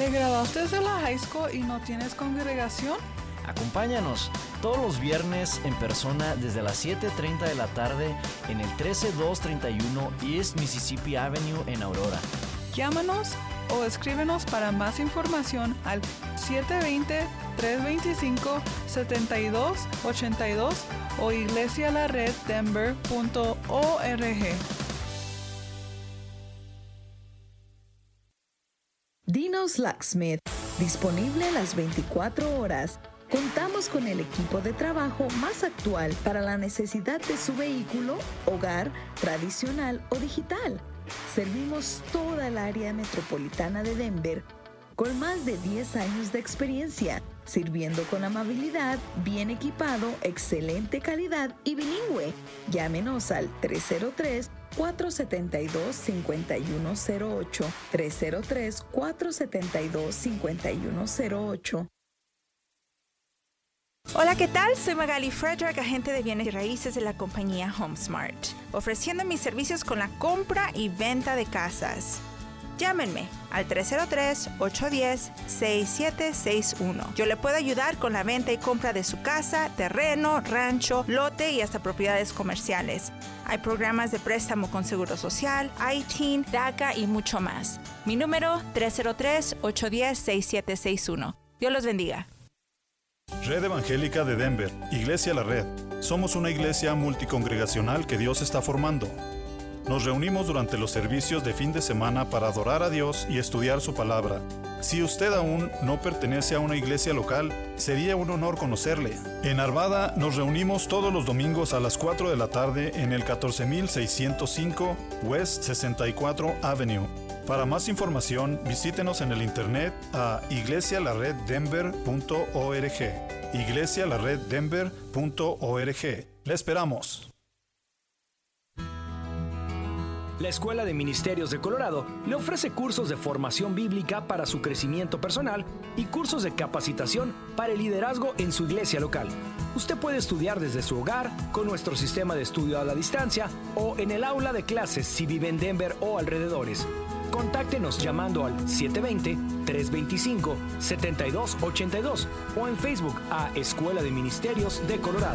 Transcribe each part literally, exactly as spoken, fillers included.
¿Te graduaste de la high school y no tienes congregación? Acompáñanos todos los viernes en persona desde las siete treinta de la tarde en el trece mil doscientos treinta y uno East Mississippi Avenue en Aurora. Llámanos o escríbenos para más información al siete dos cero, tres dos cinco, siete dos ocho dos o iglesia la red denver punto org. Dino's Locksmith, disponible las veinticuatro horas. Contamos con el equipo de trabajo más actual para la necesidad de su vehículo, hogar, tradicional o digital. Servimos toda el área metropolitana de Denver con más de diez años de experiencia, sirviendo con amabilidad, bien equipado, excelente calidad y bilingüe. Llámenos al tres cero tres, cuatro siete dos, cinco uno cero ocho, tres cero tres, cuatro siete dos, cinco uno cero ocho. Hola, ¿qué tal? Soy Magali Frederick, agente de bienes y raíces de la compañía HomeSmart, ofreciendo mis servicios con la compra y venta de casas. Llámenme al tres cero tres, ocho uno cero, seis siete seis uno. Yo le puedo ayudar con la venta y compra de su casa, terreno, rancho, lote y hasta propiedades comerciales. Hay programas de préstamo con Seguro Social, I T I N, DACA y mucho más. Mi número tres cero tres, ocho uno cero, seis siete seis uno. Dios los bendiga. Red Evangélica de Denver, Iglesia La Red. Somos una iglesia multicongregacional que Dios está formando. Nos reunimos durante los servicios de fin de semana para adorar a Dios y estudiar su palabra. Si usted aún no pertenece a una iglesia local, sería un honor conocerle. En Arvada nos reunimos todos los domingos a las cuatro de la tarde en el catorce mil seiscientos cinco West sesenta y cuatro Avenue. Para más información, visítenos en el internet a iglesia la red denver punto org. iglesia la red denver punto org. ¡Le esperamos! La Escuela de Ministerios de Colorado le ofrece cursos de formación bíblica para su crecimiento personal y cursos de capacitación para el liderazgo en su iglesia local. Usted puede estudiar desde su hogar con nuestro sistema de estudio a la distancia o en el aula de clases si vive en Denver o alrededores. Contáctenos llamando al siete dos cero, tres dos cinco, siete dos ocho dos o en Facebook a Escuela de Ministerios de Colorado.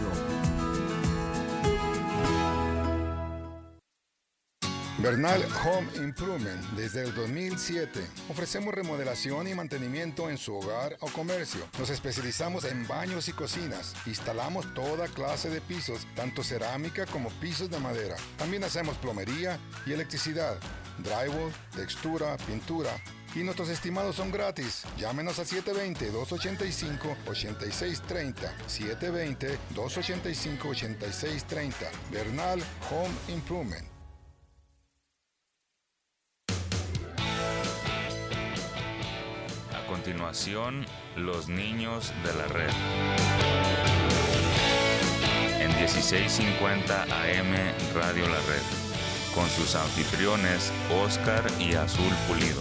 Bernal Home Improvement. Desde el dos mil siete ofrecemos remodelación y mantenimiento en su hogar o comercio. Nos especializamos en baños y cocinas. Instalamos toda clase de pisos, tanto cerámica como pisos de madera. También hacemos plomería y electricidad, drywall, textura, pintura. Y nuestros estimados son gratis. Llámenos a siete dos cero, dos ocho cinco, ocho seis tres cero. siete dos cero, dos ocho cinco, ocho seis tres cero. Bernal Home Improvement. A continuación, los niños de la red. En dieciséis cincuenta A M Radio La Red, con sus anfitriones Oscar y Azul Pulido.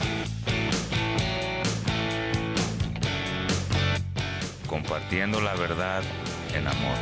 Compartiendo la verdad en amor.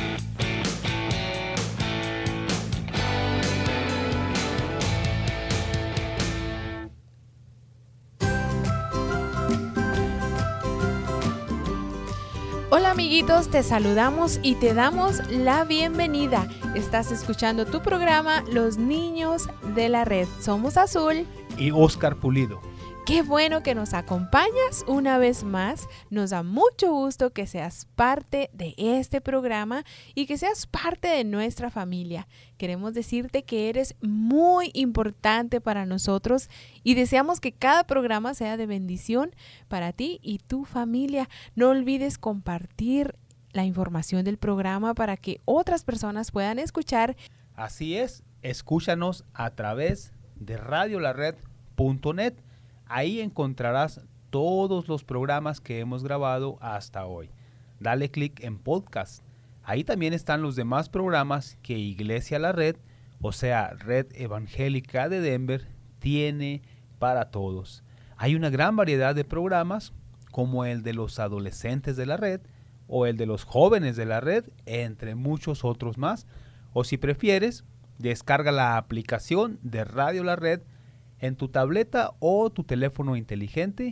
Hola amiguitos, te saludamos y te damos la bienvenida. Estás escuchando tu programa Los Niños de la Red. Somos Azul y Oscar Pulido. Qué bueno que nos acompañas una vez más. Nos da mucho gusto que seas parte de este programa y que seas parte de nuestra familia. Queremos decirte que eres muy importante para nosotros y deseamos que cada programa sea de bendición para ti y tu familia. No olvides compartir la información del programa para que otras personas puedan escuchar. Así es, escúchanos a través de radio la red punto net. Ahí encontrarás todos los programas que hemos grabado hasta hoy. Dale clic en podcast. Ahí también están los demás programas que Iglesia La Red, o sea, Red Evangélica de Denver, tiene para todos. Hay una gran variedad de programas, como el de los adolescentes de la red, o el de los jóvenes de la red, entre muchos otros más. O si prefieres, descarga la aplicación de Radio La Red en tu tableta o tu teléfono inteligente,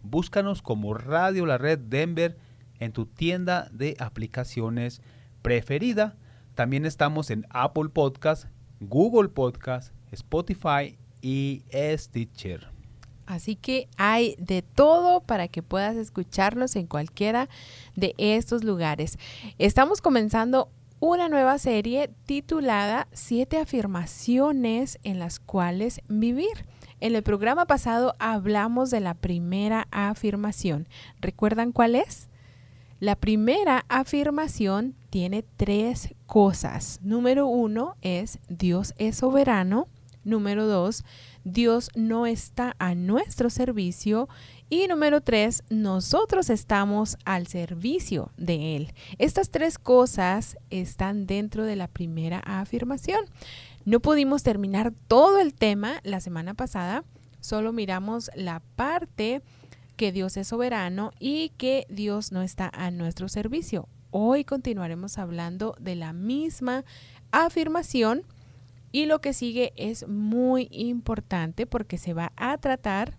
Búscanos como Radio La Red Denver en tu tienda de aplicaciones preferida. También estamos en Apple Podcast, Google Podcast, Spotify y Stitcher. Así que hay de todo para que puedas escucharlos en cualquiera de estos lugares. Estamos comenzando una nueva serie titulada Siete afirmaciones en las cuales vivir. En el programa pasado hablamos de la primera afirmación. ¿Recuerdan cuál es? La primera afirmación tiene tres cosas. Número uno es Dios es soberano. Número dos, Dios no está a nuestro servicio. Y número tres, nosotros estamos al servicio de Él. Estas tres cosas están dentro de la primera afirmación. No pudimos terminar todo el tema la semana pasada, solo miramos la parte que Dios es soberano y que Dios no está a nuestro servicio. Hoy continuaremos hablando de la misma afirmación y lo que sigue es muy importante porque se va a tratar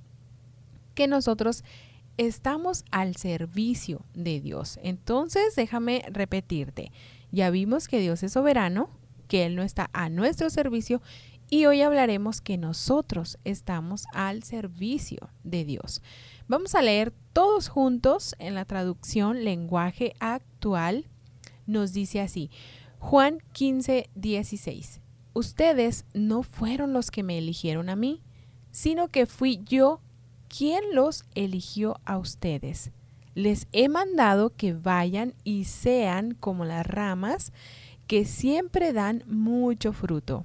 que nosotros estamos al servicio de Dios. Entonces, déjame repetirte. Ya vimos que Dios es soberano, que Él no está a nuestro servicio y hoy hablaremos que nosotros estamos al servicio de Dios. Vamos a leer todos juntos en la traducción lenguaje actual. Nos dice así, Juan quince, dieciséis. Ustedes no fueron los que me eligieron a mí, sino que fui yo quien los eligió a ustedes. Les he mandado que vayan y sean como las ramas que siempre dan mucho fruto.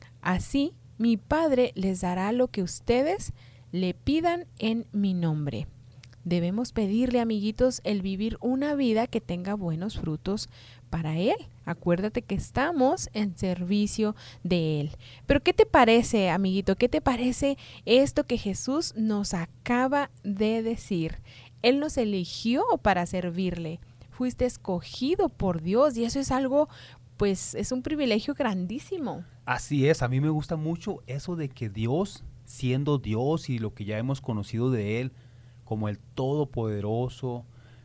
Así, mi Padre les dará lo que ustedes le pidan en mi nombre. Debemos pedirle, amiguitos, el vivir una vida que tenga buenos frutos para Él. Acuérdate que estamos en servicio de Él. Pero ¿qué te parece, amiguito? ¿Qué te parece esto que Jesús nos acaba de decir? Él nos eligió para servirle. Fuiste escogido por Dios y eso es algo, pues, es un privilegio grandísimo. Así es, a mí me gusta mucho eso de que Dios, siendo Dios y lo que ya hemos conocido de Él, como el Todopoderoso,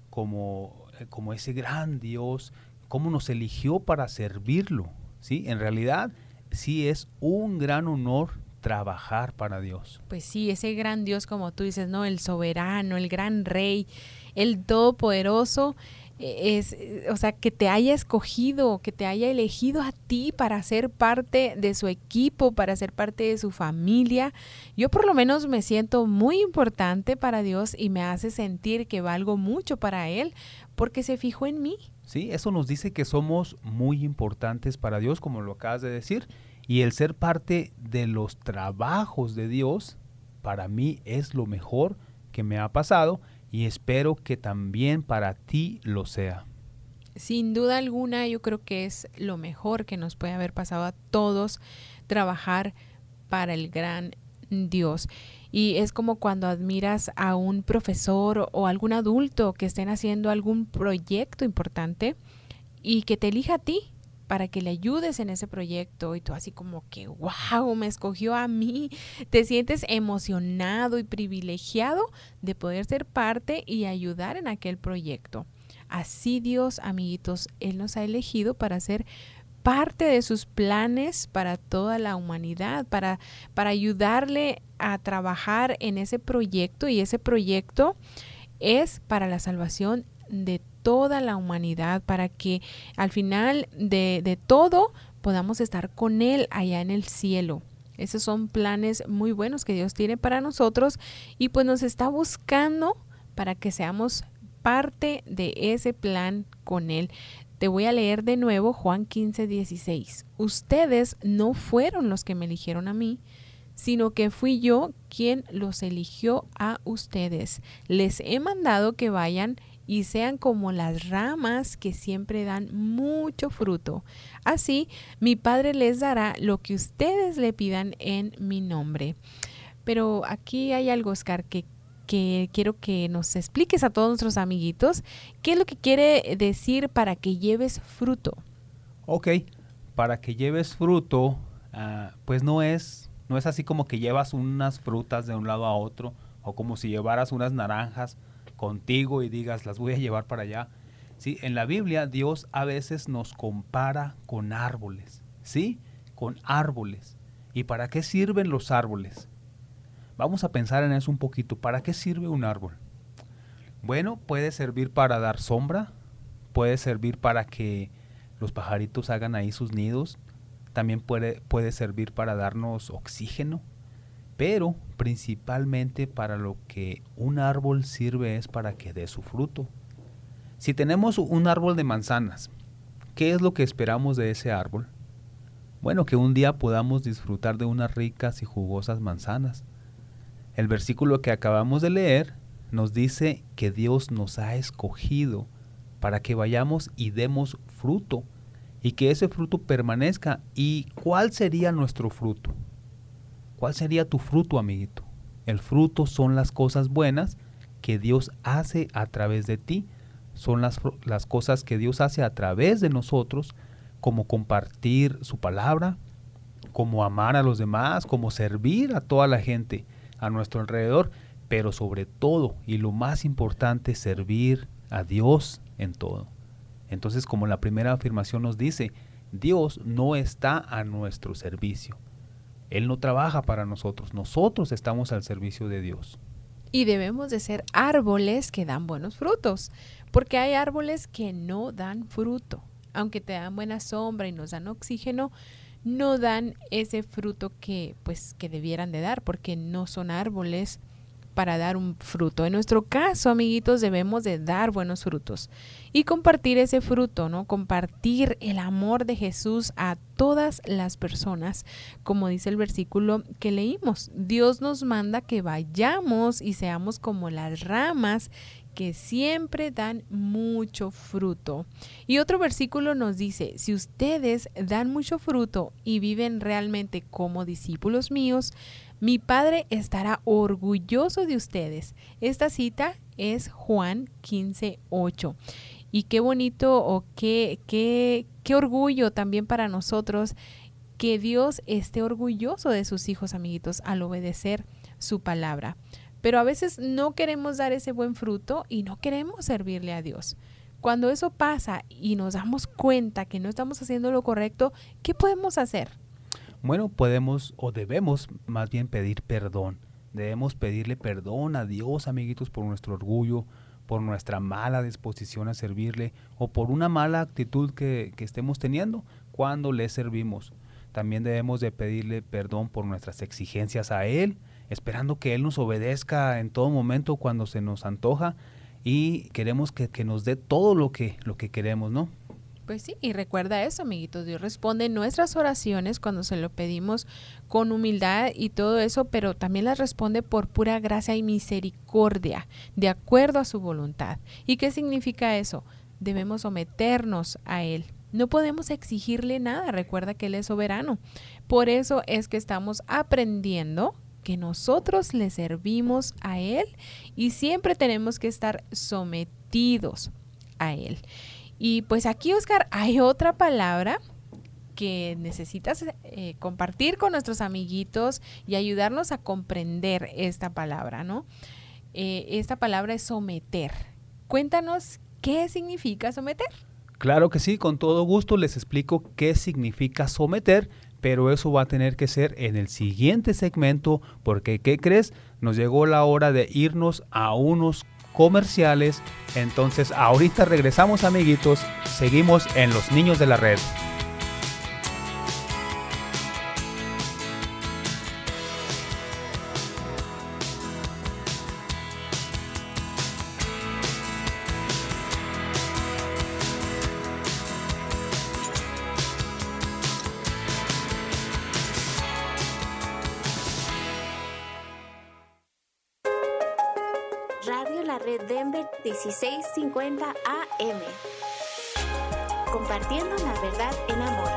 como, como ese gran Dios, cómo nos eligió para servirlo, ¿sí? En realidad, sí es un gran honor trabajar para Dios. Pues sí, ese gran Dios, como tú dices, ¿no? El soberano, el gran rey, el todopoderoso, es, o sea, que te haya escogido, que te haya elegido a ti para ser parte de su equipo, para ser parte de su familia. Yo por lo menos me siento muy importante para Dios y me hace sentir que valgo mucho para Él porque se fijó en mí. Sí, eso nos dice que somos muy importantes para Dios, como lo acabas de decir, y el ser parte de los trabajos de Dios, para mí es lo mejor que me ha pasado y espero que también para ti lo sea. Sin duda alguna, yo creo que es lo mejor que nos puede haber pasado a todos, trabajar para el gran Dios. Y es como cuando admiras a un profesor o algún adulto que estén haciendo algún proyecto importante y que te elija a ti para que le ayudes en ese proyecto y tú así como que wow, me escogió a mí. Te sientes emocionado y privilegiado de poder ser parte y ayudar en aquel proyecto. Así Dios, amiguitos, Él nos ha elegido para ser parte de sus planes para toda la humanidad, para, para ayudarle a trabajar en ese proyecto y ese proyecto es para la salvación de toda la humanidad, para que al final de, de todo podamos estar con Él allá en el cielo. Esos son planes muy buenos que Dios tiene para nosotros y pues nos está buscando para que seamos parte de ese plan con Él. Te voy a leer de nuevo Juan quince, dieciséis. Ustedes no fueron los que me eligieron a mí, sino que fui yo quien los eligió a ustedes. Les he mandado que vayan y sean como las ramas que siempre dan mucho fruto. Así, mi Padre les dará lo que ustedes le pidan en mi nombre. Pero aquí hay algo, Oscar, que que quiero que nos expliques a todos nuestros amiguitos qué es lo que quiere decir para que lleves fruto. Ok, para que lleves fruto, uh, pues no es, no es así como que llevas unas frutas de un lado a otro o como si llevaras unas naranjas contigo y digas, las voy a llevar para allá. ¿Sí? En la Biblia, Dios a veces nos compara con árboles, ¿sí? Con árboles. ¿Y para qué sirven los árboles? Vamos a pensar en eso un poquito. ¿Para qué sirve un árbol? Bueno, puede servir para dar sombra, puede servir para que los pajaritos hagan ahí sus nidos, también puede, puede servir para darnos oxígeno, pero principalmente para lo que un árbol sirve es para que dé su fruto. Si tenemos un árbol de manzanas, ¿qué es lo que esperamos de ese árbol? Bueno, que un día podamos disfrutar de unas ricas y jugosas manzanas. El versículo que acabamos de leer nos dice que Dios nos ha escogido para que vayamos y demos fruto y que ese fruto permanezca. ¿Y cuál sería nuestro fruto? ¿Cuál sería tu fruto, amiguito? El fruto son las cosas buenas que Dios hace a través de ti. Son las, las cosas que Dios hace a través de nosotros, como compartir su palabra, como amar a los demás, como servir a toda la gente a nuestro alrededor, pero sobre todo, y lo más importante, servir a Dios en todo. Entonces, como la primera afirmación nos dice, Dios no está a nuestro servicio. Él no trabaja para nosotros, nosotros estamos al servicio de Dios. Y debemos de ser árboles que dan buenos frutos, porque hay árboles que no dan fruto. Aunque te dan buena sombra y nos dan oxígeno, no dan ese fruto que, pues, que debieran de dar, porque no son árboles para dar un fruto. En nuestro caso, amiguitos, debemos de dar buenos frutos y compartir ese fruto, ¿no? Compartir el amor de Jesús a todas las personas, como dice el versículo que leímos. Dios nos manda que vayamos y seamos como las ramas que siempre dan mucho fruto. Y otro versículo nos dice, si ustedes dan mucho fruto y viven realmente como discípulos míos, mi Padre estará orgulloso de ustedes. Esta cita es Juan quince ocho. Y qué bonito o qué, qué, qué orgullo también para nosotros que Dios esté orgulloso de sus hijos, amiguitos, al obedecer su palabra. Pero a veces no queremos dar ese buen fruto y no queremos servirle a Dios. Cuando eso pasa y nos damos cuenta que no estamos haciendo lo correcto, ¿qué podemos hacer? Bueno, podemos o debemos más bien pedir perdón. Debemos pedirle perdón a Dios, amiguitos, por nuestro orgullo, por nuestra mala disposición a servirle o por una mala actitud que, que estemos teniendo cuando le servimos. También debemos de pedirle perdón por nuestras exigencias a Él, esperando que Él nos obedezca en todo momento cuando se nos antoja y queremos que, que nos dé todo lo que, lo que queremos, ¿no? Pues sí, y recuerda eso, amiguitos, Dios responde nuestras oraciones cuando se lo pedimos con humildad y todo eso, pero también las responde por pura gracia y misericordia, de acuerdo a su voluntad. ¿Y qué significa eso? Debemos someternos a Él. No podemos exigirle nada, recuerda que Él es soberano. Por eso es que estamos aprendiendo que nosotros le servimos a Él y siempre tenemos que estar sometidos a Él. Y pues aquí, Oscar, hay otra palabra que necesitas eh, compartir con nuestros amiguitos y ayudarnos a comprender esta palabra, ¿no? Eh, esta palabra es someter. Cuéntanos qué significa someter. Claro que sí, con todo gusto les explico qué significa someter, pero eso va a tener que ser en el siguiente segmento, porque ¿qué crees? Nos llegó la hora de irnos a unos comerciales. Entonces ahorita regresamos, amiguitos, seguimos en Los Niños de la Red. Radio La Red Denver dieciséis cincuenta A M. Compartiendo la verdad en amor.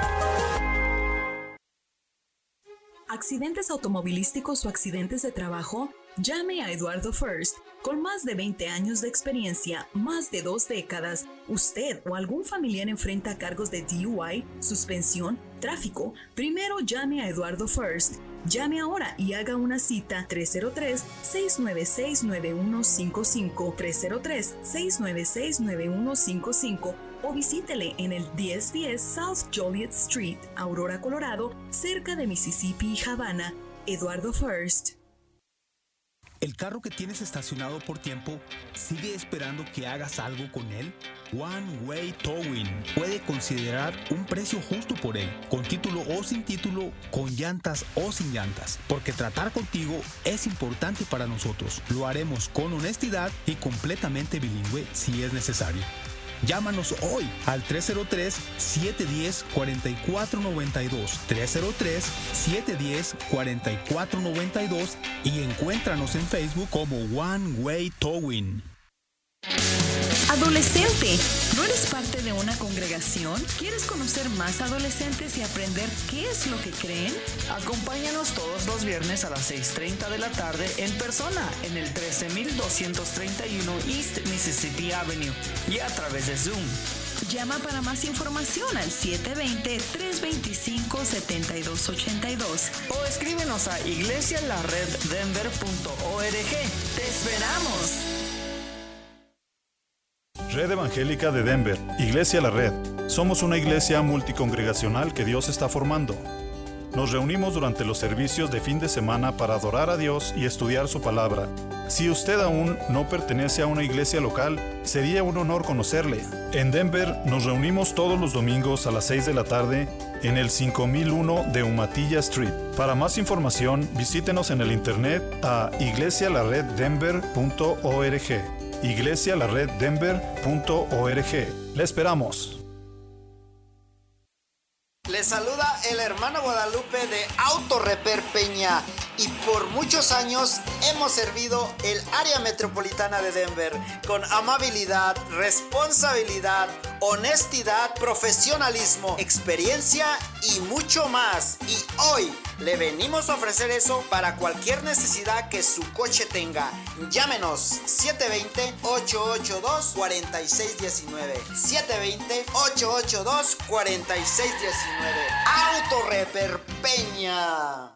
¿Accidentes automovilísticos o accidentes de trabajo? Llame a Eduardo First. Con más de veinte años de experiencia, más de dos décadas, usted o algún familiar enfrenta cargos de D U I, suspensión, Tráfico, primero llame a Eduardo First. Llame ahora y haga una cita tres cero tres, seis nueve seis, nueve uno cinco cinco, tres cero tres, seis nueve seis, nueve uno cinco cinco o visítele en el diez diez South Joliet Street, Aurora, Colorado, cerca de Mississippi y Havana. Eduardo First. ¿El carro que tienes estacionado por tiempo sigue esperando que hagas algo con él? One Way Towing puede considerar un precio justo por él, con título o sin título, con llantas o sin llantas, porque tratar contigo es importante para nosotros. Lo haremos con honestidad y completamente bilingüe si es necesario. Llámanos hoy al tres cero tres, siete uno cero, cuatro cuatro nueve dos, tres cero tres, siete uno cero, cuatro cuatro nueve dos y encuéntranos en Facebook como One Way Towing. Adolescente, ¿no eres parte de una congregación? ¿Quieres conocer más adolescentes y aprender qué es lo que creen? Acompáñanos todos los viernes a las seis treinta de la tarde en persona en el trece mil doscientos treinta y uno East Mississippi Avenue y a través de Zoom. Llama para más información al siete dos cero, tres dos cinco, siete dos ocho dos o escríbenos a iglesia la red denver punto org. ¡Te esperamos! Red Evangélica de Denver, Iglesia La Red. Somos una iglesia multicongregacional que Dios está formando. Nos reunimos durante los servicios de fin de semana para adorar a Dios y estudiar su palabra. Si usted aún no pertenece a una iglesia local, sería un honor conocerle. En Denver nos reunimos todos los domingos a las seis de la tarde en el cinco mil uno de Umatilla Street. Para más información, visítenos en el internet a iglesia la red denver punto org. iglesia la red denver punto org. ¡Le esperamos! Les saluda el hermano Guadalupe de Auto Repair Peña y por muchos años hemos servido el área metropolitana de Denver con amabilidad, responsabilidad, honestidad, profesionalismo, experiencia y mucho más. Y hoy le venimos a ofrecer eso para cualquier necesidad que su coche tenga. Llámenos siete dos cero, ocho ocho dos, cuatro seis uno nueve, siete dos cero, ocho ocho dos, cuatro seis uno nueve. Auto Repair Peña.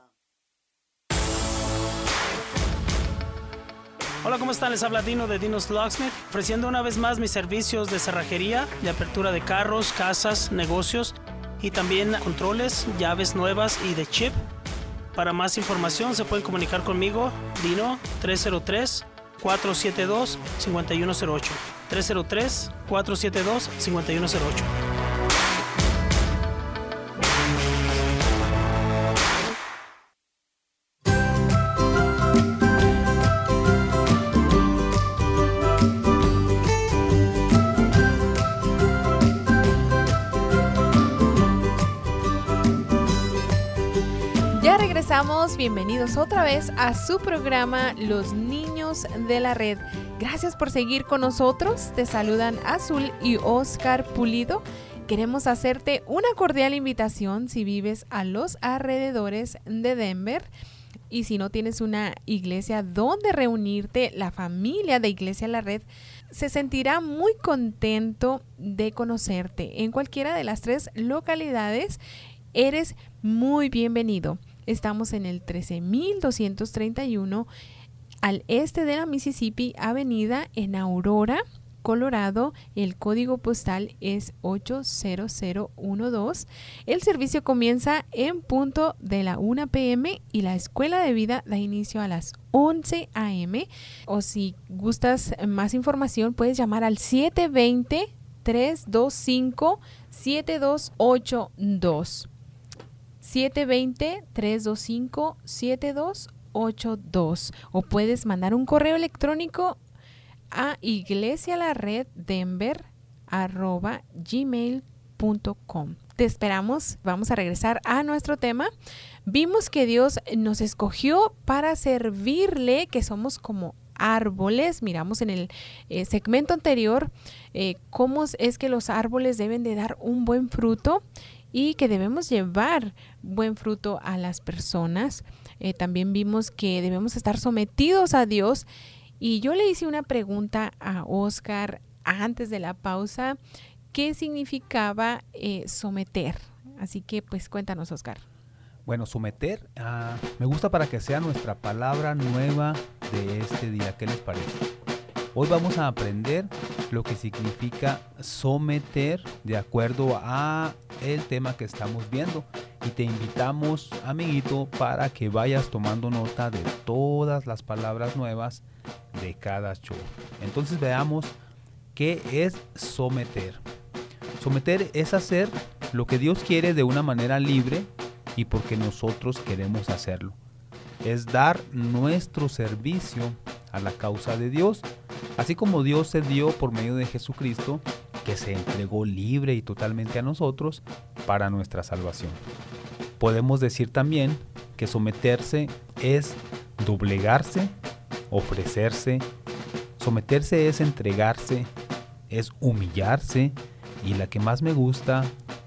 Hola, ¿cómo están? Les habla Dino de Dino's Locksmith, ofreciendo una vez más mis servicios de cerrajería, de apertura de carros, casas, negocios y también controles, llaves nuevas y de chip. Para más información se pueden comunicar conmigo, Dino, tres cero tres, cuatro siete dos, cinco uno cero ocho, tres cero tres, cuatro siete dos, cinco uno cero ocho. Regresamos, bienvenidos otra vez a su programa Los Niños de la Red. Gracias por seguir con nosotros. Te saludan Azul y Oscar Pulido. Queremos hacerte una cordial invitación si vives a los alrededores de Denver y si no tienes una iglesia donde reunirte, la familia de Iglesia La Red se sentirá muy contento de conocerte. En cualquiera de las tres localidades eres muy bienvenido. Estamos en el trece mil doscientos treinta y uno al este de la Mississippi Avenida en Aurora, Colorado. El código postal es ocho cero cero uno dos. El servicio comienza en punto de la una pe eme y la escuela de vida da inicio a las once a eme. O si gustas más información, puedes llamar al siete dos cero, tres dos cinco, siete dos ocho dos. siete dos cero, tres dos cinco, siete dos ocho dos o puedes mandar un correo electrónico a iglesialareddenver arroba gmail punto com. Te esperamos. Vamos a regresar a nuestro tema. Vimos que Dios nos escogió para servirle, que somos como árboles. Miramos en el eh, segmento anterior eh, cómo es que los árboles deben de dar un buen fruto y que debemos llevar buen fruto a las personas. Eh, también vimos que debemos estar sometidos a Dios. Y yo le hice una pregunta a Oscar antes de la pausa. ¿Qué significaba eh, someter? Así que pues cuéntanos, Oscar. Bueno, someter, uh, me gusta para que sea nuestra palabra nueva de este día. ¿Qué les parece? Hoy vamos a aprender lo que significa someter de acuerdo a el tema que estamos viendo. Y te invitamos, amiguito, para que vayas tomando nota de todas las palabras nuevas de cada show. Entonces veamos qué es someter. Someter es hacer lo que Dios quiere de una manera libre y porque nosotros queremos hacerlo. Es dar nuestro servicio a la causa de Dios, así como Dios se dio por medio de Jesucristo, que se entregó libre y totalmente a nosotros para nuestra salvación. Podemos decir también que someterse es doblegarse, ofrecerse. Someterse es entregarse, es humillarse, y la que más me gusta,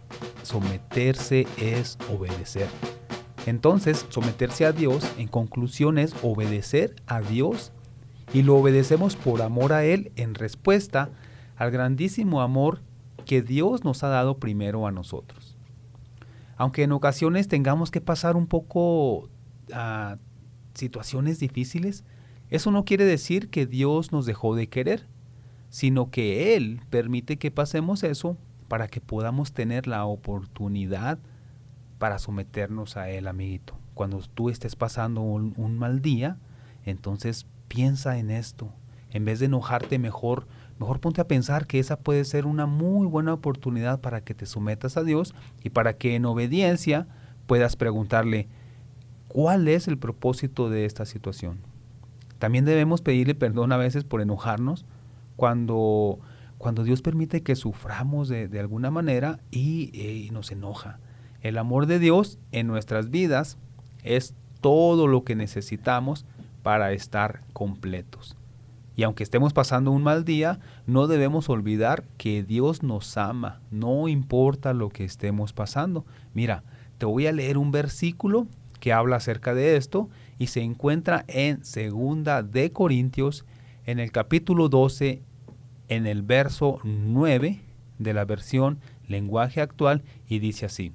someterse es obedecer. Entonces, someterse a Dios, en conclusión, es obedecer a Dios, y lo obedecemos por amor a Él en respuesta al grandísimo amor que Dios nos ha dado primero a nosotros. Aunque en ocasiones tengamos que pasar un poco a uh, situaciones difíciles, eso no quiere decir que Dios nos dejó de querer, sino que Él permite que pasemos eso para que podamos tener la oportunidad para someternos a Él, amiguito. Cuando tú estés pasando un, un mal día, entonces piensa en esto. En vez de enojarte, mejor, mejor ponte a pensar que esa puede ser una muy buena oportunidad para que te sometas a Dios y para que en obediencia puedas preguntarle, ¿cuál es el propósito de esta situación? También debemos pedirle perdón a veces por enojarnos cuando, cuando Dios permite que suframos de, de alguna manera y, y nos enoja. El amor de Dios en nuestras vidas es todo lo que necesitamos para estar completos. Y aunque estemos pasando un mal día, no debemos olvidar que Dios nos ama, no importa lo que estemos pasando. Mira, te voy a leer un versículo que habla acerca de esto y se encuentra en Segunda de Corintios, en el capítulo doce, en el verso nueve de la versión Lenguaje Actual, y dice así: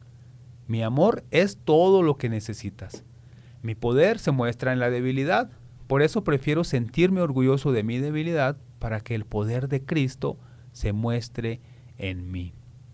mi amor es todo lo que necesitas. Mi poder se muestra en la debilidad. Por eso prefiero sentirme orgulloso de mi debilidad para que el poder de Cristo se muestre en mí.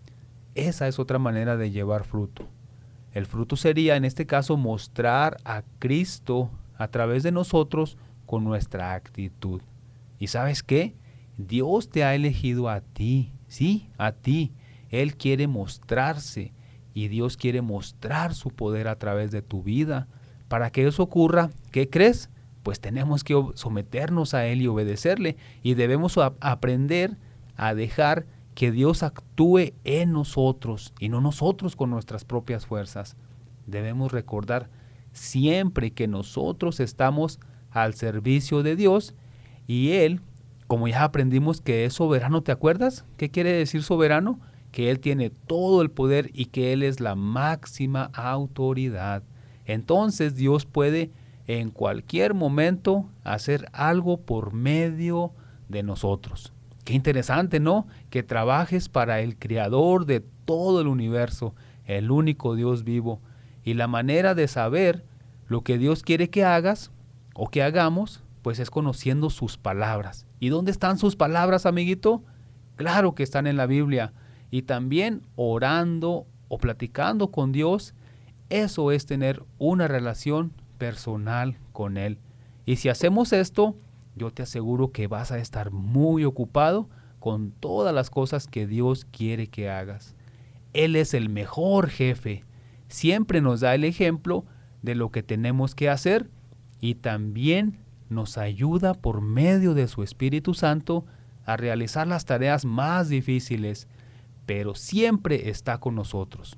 Esa es otra manera de llevar fruto. El fruto sería, en este caso, mostrar a Cristo a través de nosotros con nuestra actitud. ¿Y sabes qué? Dios te ha elegido a ti, sí, a ti. Él quiere mostrarse y Dios quiere mostrar su poder a través de tu vida. Para que eso ocurra, ¿qué crees? Pues tenemos que someternos a Él y obedecerle, y debemos a- aprender a dejar que Dios actúe en nosotros y no nosotros con nuestras propias fuerzas. Debemos recordar siempre que nosotros estamos al servicio de Dios y Él, como ya aprendimos que es soberano, ¿te acuerdas? ¿Qué quiere decir soberano? Que Él tiene todo el poder y que Él es la máxima autoridad. Entonces Dios puede en cualquier momento hacer algo por medio de nosotros. Qué interesante, ¿no? Que trabajes para el Creador de todo el universo, el único Dios vivo. Y la manera de saber lo que Dios quiere que hagas o que hagamos, pues es conociendo sus palabras. ¿Y dónde están sus palabras, amiguito? Claro que están en la Biblia. Y también orando o platicando con Dios. Eso es tener una relación personal con Él. Y si hacemos esto, yo te aseguro que vas a estar muy ocupado con todas las cosas que Dios quiere que hagas. Él es el mejor jefe. Siempre nos da el ejemplo de lo que tenemos que hacer y también nos ayuda por medio de su Espíritu Santo a realizar las tareas más difíciles, pero siempre está con nosotros.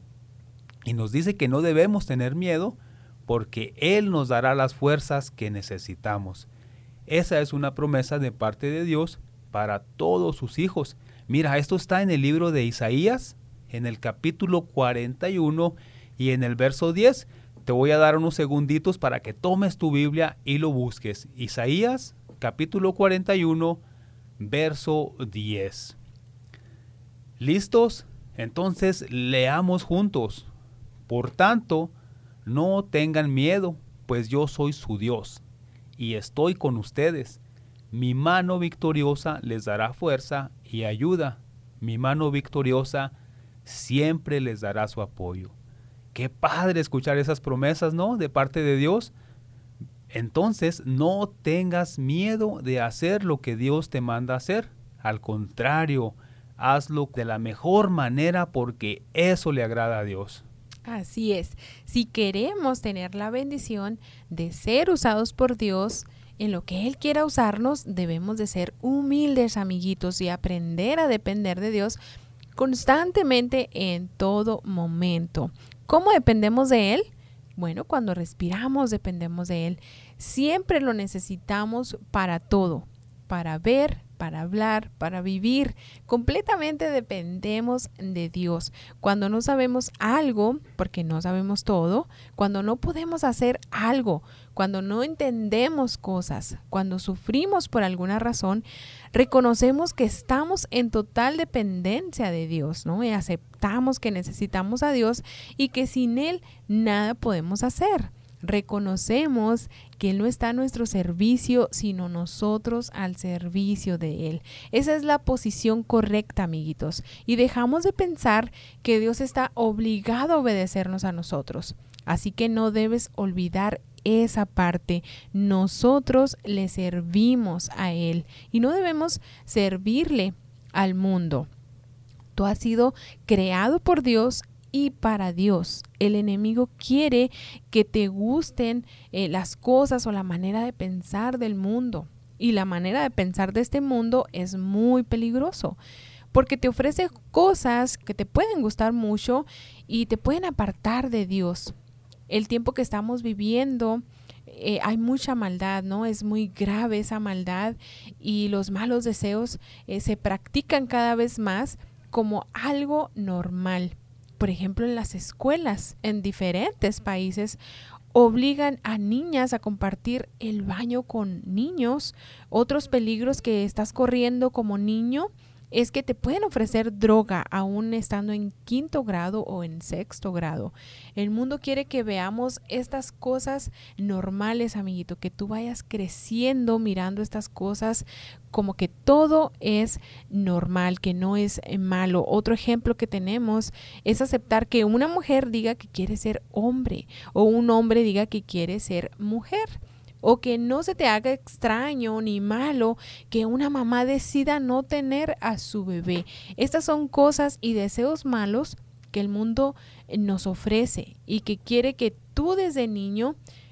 Y nos dice que no debemos tener miedo porque Él nos dará las fuerzas que necesitamos. Esa es una promesa de parte de Dios para todos sus hijos. Mira, esto está en el libro de Isaías, en el capítulo cuarenta y uno y en el verso diez. Te voy a dar unos segunditos para que tomes tu Biblia y lo busques. Isaías, capítulo cuarenta y uno, verso diez. ¿Listos? Entonces, leamos juntos. Por tanto, no tengan miedo, pues yo soy su Dios y estoy con ustedes. Mi mano victoriosa les dará fuerza y ayuda. Mi mano victoriosa siempre les dará su apoyo. Qué padre escuchar esas promesas, ¿no? De parte de Dios. Entonces, no tengas miedo de hacer lo que Dios te manda hacer. Al contrario, hazlo de la mejor manera porque eso le agrada a Dios. Así es. Si queremos tener la bendición de ser usados por Dios en lo que Él quiera usarnos, debemos de ser humildes, amiguitos, y aprender a depender de Dios constantemente en todo momento. ¿Cómo dependemos de Él? Bueno, cuando respiramos dependemos de Él. Siempre lo necesitamos para todo, para ver, para hablar, para vivir. Completamente dependemos de Dios. Cuando no sabemos algo, porque no sabemos todo, cuando no podemos hacer algo, cuando no entendemos cosas, cuando sufrimos por alguna razón, reconocemos que estamos en total dependencia de Dios, ¿no? Y aceptamos que necesitamos a Dios y que sin Él nada podemos hacer. Reconocemos que Él no está a nuestro servicio, sino nosotros al servicio de Él. Esa es la posición correcta, amiguitos. Y dejamos de pensar que Dios está obligado a obedecernos a nosotros. Así que no debes olvidar esa parte. Nosotros le servimos a Él y no debemos servirle al mundo. Tú has sido creado por Dios y para Dios. El enemigo quiere que te gusten eh, las cosas o la manera de pensar del mundo. Y la manera de pensar de este mundo es muy peligroso, porque te ofrece cosas que te pueden gustar mucho y te pueden apartar de Dios. El tiempo que estamos viviendo, eh, hay mucha maldad, ¿no? Es muy grave esa maldad y los malos deseos eh, se practican cada vez más como algo normal. Por ejemplo, en las escuelas en diferentes países obligan a niñas a compartir el baño con niños. Otros peligros que estás corriendo como niño es que te pueden ofrecer droga aún estando en quinto grado o en sexto grado. El mundo quiere que veamos estas cosas normales, amiguito, que tú vayas creciendo mirando estas cosas como que todo es normal, que no es malo. Otro ejemplo que tenemos es aceptar que una mujer diga que quiere ser hombre o un hombre diga que quiere ser mujer. O que no se te haga extraño ni malo que una mamá decida no tener a su bebé. Estas son cosas y deseos malos que el mundo nos ofrece y que quiere que tú desde niño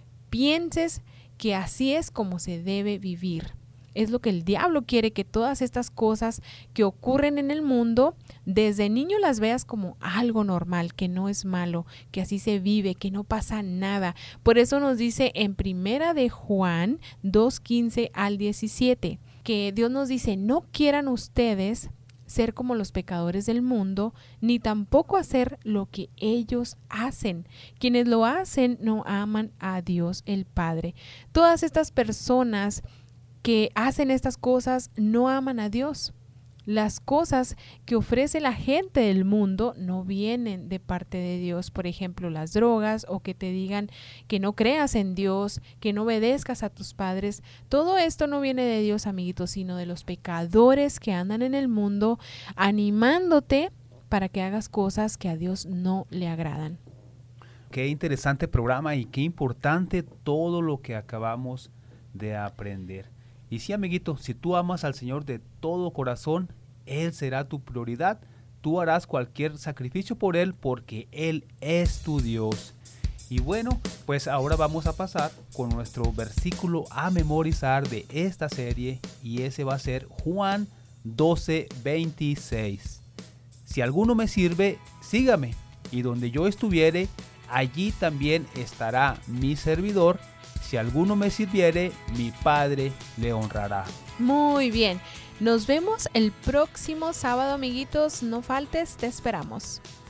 pienses que así es como se debe vivir. Es lo que el diablo quiere, que todas estas cosas que ocurren en el mundo, desde niño las veas como algo normal, que no es malo, que así se vive, que no pasa nada. Por eso nos dice en Primera de Juan dos, quince al diecisiete, que Dios nos dice, no quieran ustedes ser como los pecadores del mundo, ni tampoco hacer lo que ellos hacen. Quienes lo hacen no aman a Dios el Padre. Todas estas personas que hacen estas cosas no aman a Dios. Las cosas que ofrece la gente del mundo no vienen de parte de Dios. Por ejemplo, las drogas o que te digan que no creas en Dios, que no obedezcas a tus padres. Todo esto no viene de Dios, amiguitos, sino de los pecadores que andan en el mundo animándote para que hagas cosas que a Dios no le agradan. Qué interesante programa y qué importante todo lo que acabamos de aprender. Y sí, amiguito, si tú amas al Señor de todo corazón, Él será tu prioridad. Tú harás cualquier sacrificio por Él porque Él es tu Dios. Y bueno, pues ahora vamos a pasar con nuestro versículo a memorizar de esta serie y ese va a ser Juan doce, veintiséis. Si alguno me sirve, sígame, y donde yo estuviere, allí también estará mi servidor. Si alguno me sirviere, mi Padre le honrará. Muy bien. Nos vemos el próximo sábado, amiguitos. No faltes, te esperamos.